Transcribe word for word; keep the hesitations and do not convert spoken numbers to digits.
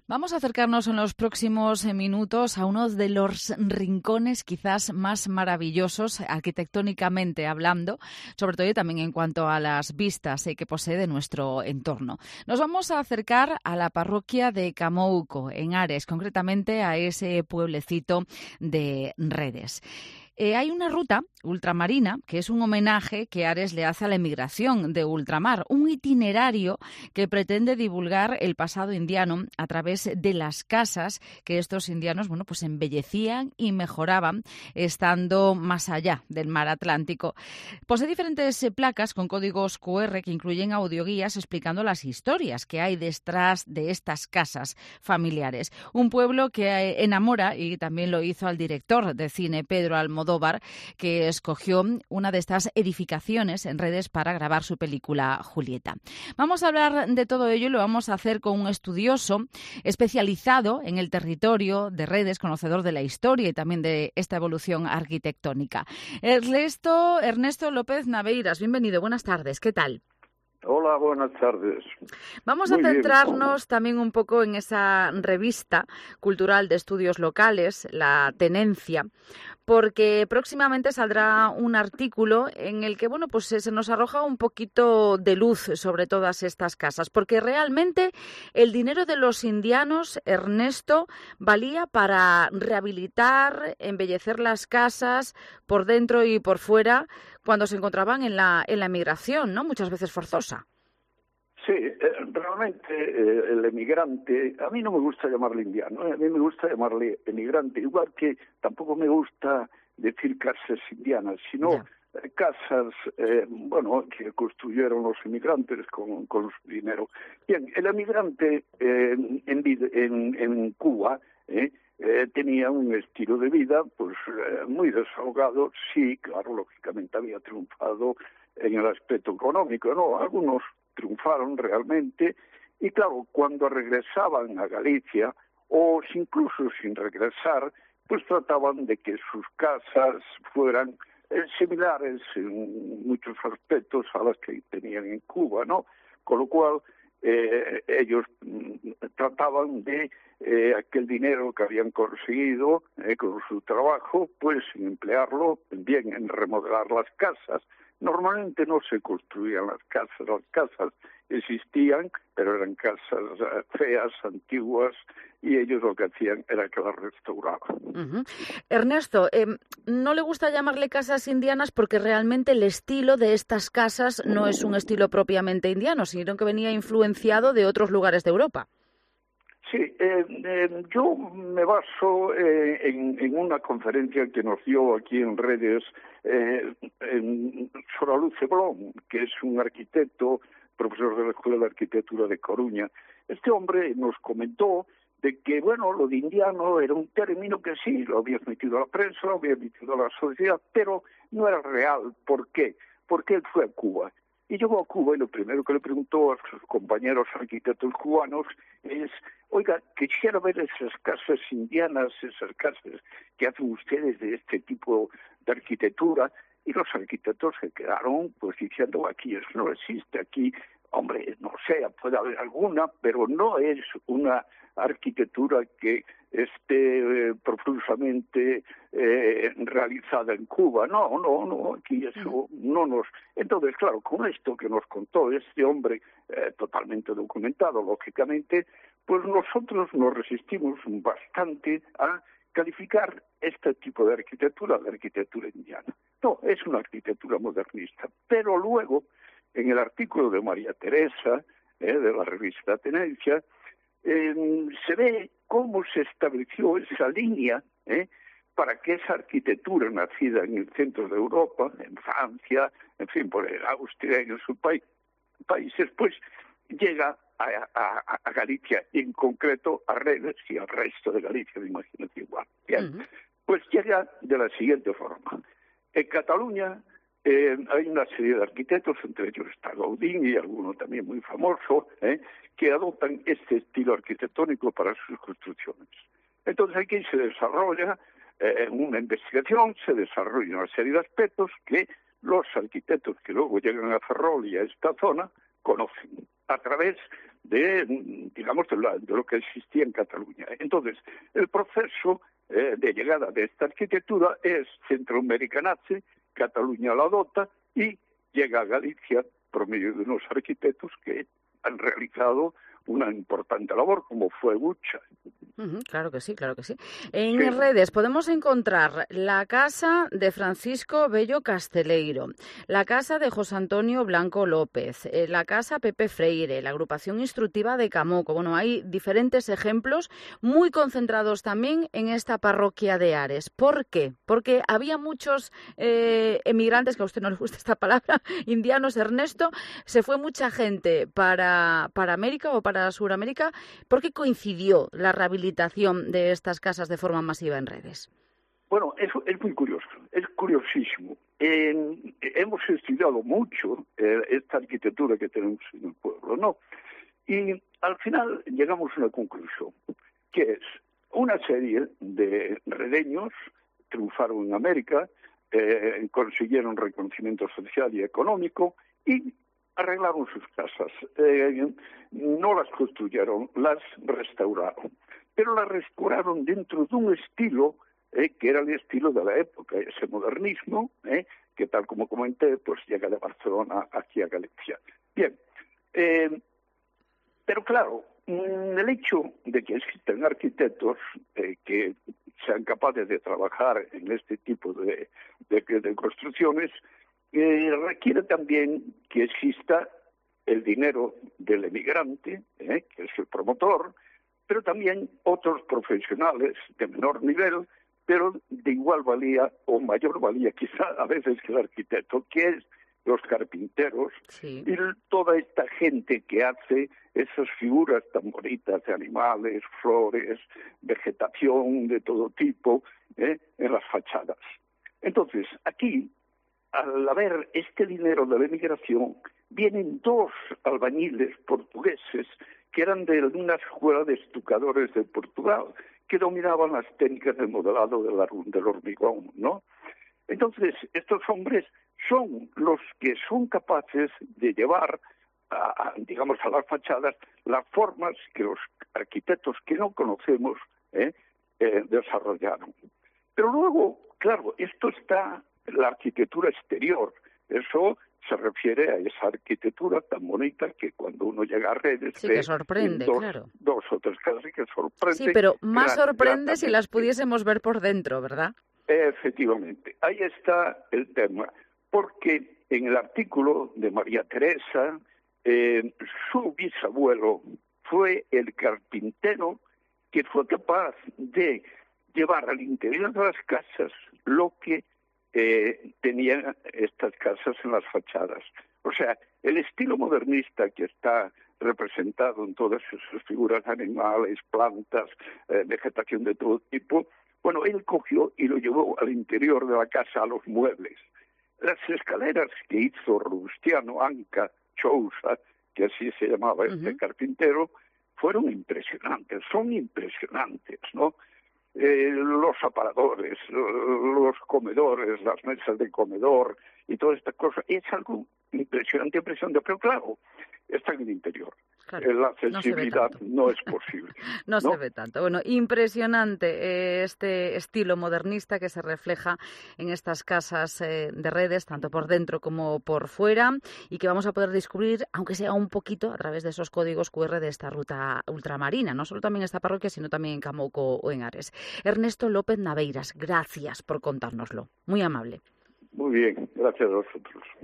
Vamos a acercarnos en los próximos minutos a uno de los rincones quizás más maravillosos, arquitectónicamente hablando, sobre todo y también en cuanto a las vistas eh, que posee de nuestro entorno. Nos vamos a acercar a la parroquia de Camouco, en Ares, concretamente a ese pueblecito de Redes. Eh, hay una ruta ultramarina que es un homenaje que Ares le hace a la emigración de ultramar, un itinerario que pretende divulgar el pasado indiano a través de las casas que estos indianos, bueno, pues embellecían y mejoraban estando más allá del mar Atlántico. Posee diferentes eh, placas con códigos cu erre que incluyen audioguías explicando las historias que hay detrás de estas casas familiares. Un pueblo que eh, enamora, y también lo hizo al director de cine Pedro Almodóvar, que escogió una de estas edificaciones en Redes para grabar su película Julieta. Vamos a hablar de todo ello y lo vamos a hacer con un estudioso especializado en el territorio de Redes, conocedor de la historia y también de esta evolución arquitectónica. Ernesto, Ernesto López Naveiras, bienvenido, buenas tardes, ¿qué tal? Hola, buenas tardes. Vamos Muy a centrarnos bien. también un poco en esa revista cultural de estudios locales, La Tenencia, porque próximamente saldrá un artículo en el que, bueno, pues se nos arroja un poquito de luz sobre todas estas casas, porque realmente el dinero de los indianos, Ernesto, valía para rehabilitar, embellecer las casas por dentro y por fuera cuando se encontraban en la, en la emigración, ¿no? Muchas veces forzosa. Sí, eh, realmente eh, el emigrante, a mí no me gusta llamarle indiano, eh, a mí me gusta llamarle emigrante, igual que tampoco me gusta decir casas indianas, sino eh, casas, eh, bueno, que construyeron los emigrantes con, con su dinero. Bien, el emigrante eh, en, en, en Cuba eh, eh, tenía un estilo de vida pues eh, muy desahogado, sí, claro, lógicamente había triunfado en el aspecto económico, ¿no? Algunos triunfaron realmente y claro, cuando regresaban a Galicia o incluso sin regresar, pues trataban de que sus casas fueran eh, similares en muchos aspectos a las que tenían en Cuba, ¿no? Con lo cual eh, ellos mm, trataban de eh, aquel dinero que habían conseguido eh, con su trabajo, pues emplearlo bien en remodelar las casas. Normalmente no se construían las casas, las casas existían, pero eran casas feas, antiguas, y ellos lo que hacían era que las restauraban. Uh-huh. Ernesto, eh, no le gusta llamarle casas indianas porque realmente el estilo de estas casas no es un estilo propiamente indiano, sino que venía influenciado de otros lugares de Europa. Sí, eh, eh, yo me baso eh, en, en una conferencia que nos dio aquí en Redes eh, en Soraluce Blom, que es un arquitecto, profesor de la Escuela de Arquitectura de Coruña. Este hombre nos comentó de que, bueno, lo de indiano era un término que sí, lo había metido a la prensa, lo había metido a la sociedad, pero no era real. ¿Por qué? Porque él fue a Cuba. Y llegó a Cuba y lo primero que le preguntó a sus compañeros arquitectos cubanos es, oiga, quisiera ver esas casas indianas, esas casas que hacen ustedes de este tipo de arquitectura. Y los arquitectos se quedaron pues diciendo, aquí eso no existe, aquí, hombre, no sé, puede haber alguna, pero no es una arquitectura que esté eh, profusamente eh, realizada en Cuba. No, no, no, aquí eso no nos... Entonces, claro, con esto que nos contó este hombre, eh, totalmente documentado, lógicamente, pues nosotros nos resistimos bastante a calificar este tipo de arquitectura, de arquitectura indiana. No, es una arquitectura modernista. Pero luego, en el artículo de María Teresa, eh, de la revista Tenencia, eh, se ve cómo se estableció esa línea eh, para que esa arquitectura nacida en el centro de Europa, en Francia, en fin, por Austria y en sus pa países, pues llega a, a, a Galicia, y en concreto a Redes y al resto de Galicia, me imagino que igual. Bien, uh-huh. Pues llega de la siguiente forma. En Cataluña eh, hay una serie de arquitectos, entre ellos está Gaudí y alguno también muy famoso, eh, que adoptan este estilo arquitectónico para sus construcciones. Entonces aquí se desarrolla eh, una investigación, se desarrolla una serie de aspectos que los arquitectos que luego llegan a Ferrol y a esta zona conocen. a través de, digamos, de, la, de lo que existía en Cataluña. Entonces, el proceso eh, de llegada de esta arquitectura es Centroamérica nace, Cataluña la adopta y llega a Galicia por medio de unos arquitectos que han realizado una importante labor, como fue Bucha. Uh-huh, claro que sí, claro que sí. En Sí. redes podemos encontrar la casa de Francisco Bello Casteleiro, la casa de José Antonio Blanco López, eh, la casa Pepe Freire, la agrupación instructiva de Camoco. Bueno, hay diferentes ejemplos muy concentrados también en esta parroquia de Ares. ¿Por qué? Porque había muchos eh, emigrantes, que a usted no le gusta esta palabra, indianos, Ernesto, se fue mucha gente para, para América o para Sudamérica. ¿Por qué coincidió la rehabilitación de estas casas de forma masiva en redes? Bueno, eso es muy curioso, es curiosísimo. Eh, hemos estudiado mucho eh, esta arquitectura que tenemos en el pueblo, ¿no? Y al final llegamos a una conclusión, que es una serie de redeños triunfaron en América, eh, consiguieron reconocimiento social y económico y arreglaron sus casas. Eh, no las construyeron, las restauraron. Pero las restauraron dentro de un estilo eh, que era el estilo de la época, ese modernismo, eh, que tal como comenté, pues llega de Barcelona aquí a Galicia. Bien, eh, pero claro, el hecho de que existen arquitectos eh, que sean capaces de trabajar en este tipo de, de, de construcciones, eh, requiere también que exista el dinero del emigrante, eh, que es el promotor, pero también otros profesionales de menor nivel, pero de igual valía o mayor valía quizá a veces que el arquitecto, que es los carpinteros, sí, y toda esta gente que hace esas figuras tan bonitas de animales, flores, vegetación de todo tipo, ¿eh? en las fachadas. Entonces, aquí, al haber este dinero de la emigración, vienen dos albañiles portugueses que eran de una escuela de estucadores de Portugal, que dominaban las técnicas de modelado del, del hormigón, ¿no? Entonces, estos hombres son los que son capaces de llevar, a, a, digamos, a las fachadas las formas que los arquitectos que no conocemos eh, eh, desarrollaron. Pero luego, claro, esto está en la arquitectura exterior. Eso se refiere a esa arquitectura tan bonita que cuando uno llega a redes sí, ve que sorprende, dos, claro. dos o tres casas que sorprende. Sí, pero más gran, sorprende si las pudiésemos ver por dentro, ¿verdad? Efectivamente, ahí está el tema, porque en el artículo de María Teresa, eh, su bisabuelo fue el carpintero que fue capaz de llevar al interior de las casas lo que eh, tenían estas casas en las fachadas. O sea, el estilo modernista que está representado en todas esas figuras, animales, plantas, eh, vegetación de todo tipo, bueno, él cogió y lo llevó al interior de la casa, a los muebles. Las escaleras que hizo Robustiano Anca Chousa, que así se llamaba este uh-huh. carpintero, fueron impresionantes, son impresionantes, ¿no? Eh, los aparadores, los comedores, las mesas de comedor y todas estas cosas, es algo impresionante, impresionante, pero claro, está en el interior. Claro, la accesibilidad no, no es posible. no, no se ve tanto. Bueno, impresionante eh, este estilo modernista que se refleja en estas casas eh, de redes, tanto por dentro como por fuera, y que vamos a poder descubrir, aunque sea un poquito, a través de esos códigos cu erre de esta ruta ultramarina, no solo también en esta parroquia, sino también en Camoco o en Ares. Ernesto López Naveiras, gracias por contárnoslo. Muy amable. Muy bien, gracias a vosotros.